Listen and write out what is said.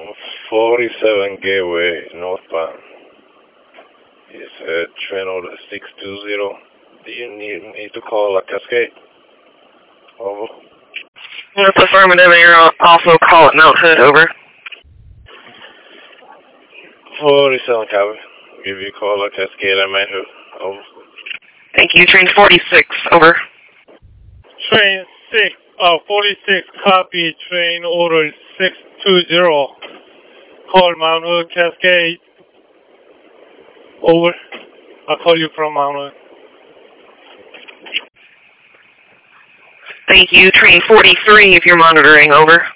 47 Gateway, northbound. It's train order 620. Do you need me to call a Cascade? Over. That's affirmative, and you're also call at Mount Hood, over. 47 copy. Give you a call a Cascade at Mount Hood, over. Thank you. Train 46, over. Train 46 copy, train order 620. Call Mount Hood Cascade. Over. I'll call you from Mount Hood. Thank you. Train 43, if you're monitoring, over.